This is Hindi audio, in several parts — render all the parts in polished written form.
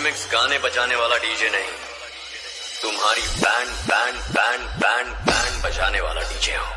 रीमिक्स गाने बजाने वाला डीजे नहीं, तुम्हारी band band band band band बजाने वाला डीजे हूं।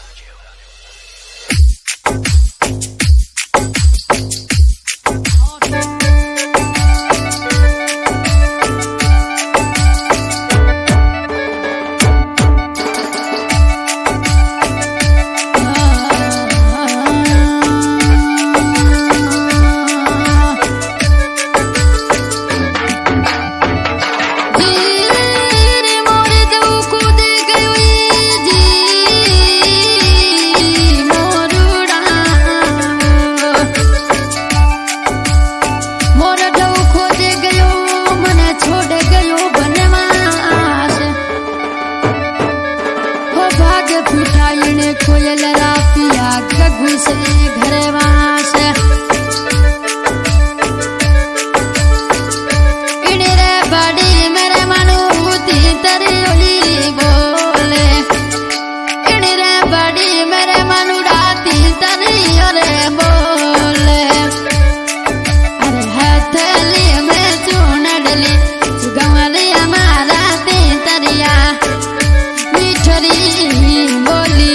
कोयल रातिया गगु से घरवा से इने रे बड़ी मेरे मनुती तरियोली बोले, इने रे बड़ी मेरे मनुराती तरियोले बोले। अरे हथली में चूनडली गमली हमारा ती तरिया मिठरी बोली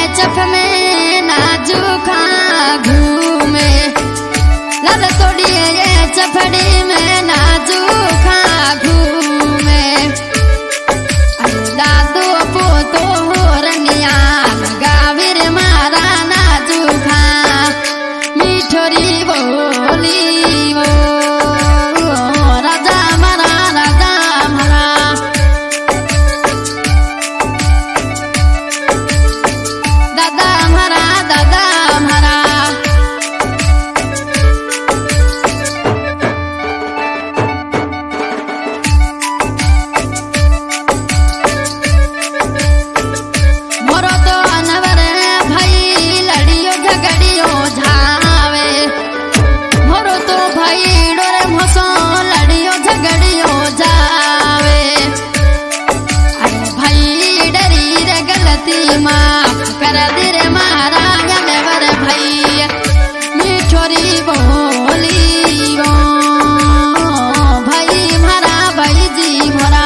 चफ में नाजू खा घूमे लल तोड़िए ये चफड़ी में नाजू खा घूमे दादू पोतो रंगिया गाविर मारा नाजू खा मिठोरी बोली वो राजा मरा दादा मरा मोरो तो अनवर भाई लड़ियो झगड़ियो झावे मोरो तो भाई डोरे मोसो लड़ियो झगड़ियो जावे अरे भाई डरी रे गलती माफ कर दे रे मारा अनवर भाई मिठोरी बोली वो भाई मारा भाई जी मोरा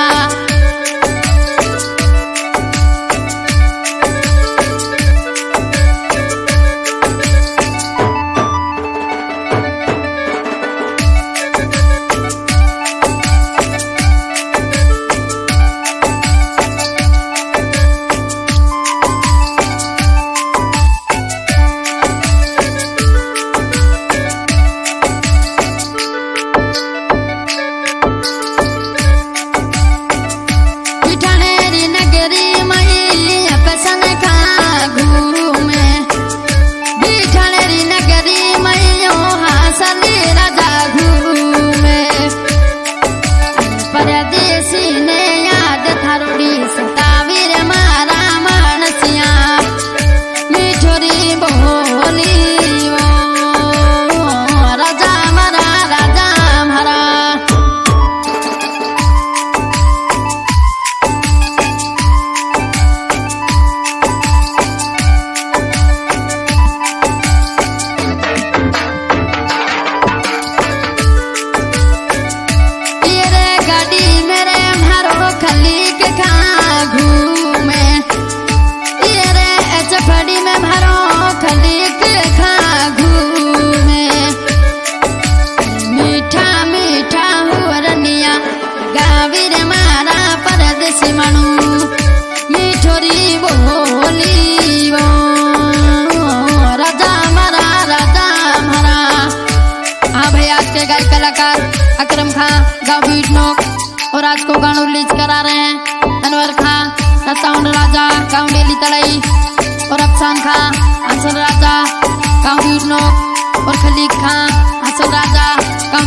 कलाकार अकरम खां गाँव बीटनोक और आज को गाना रिलीज करा रहे हैं अनवर खां साउंड राजा गाँव डेली तलई और अफसान खां अंसल राजा गाँव बीटनोक और खलीक खां अंसल राजा गाँव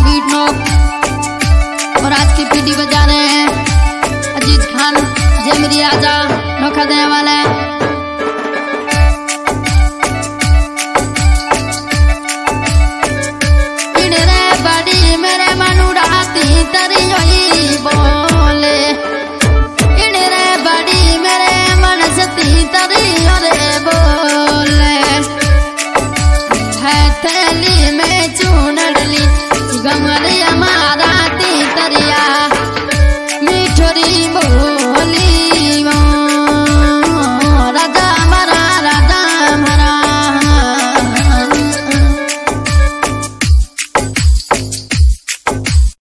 बीटनोक और आज की पीढ़ी बजा रहे हैं अजीज खान जय मेरी राजा नौखा देने वाले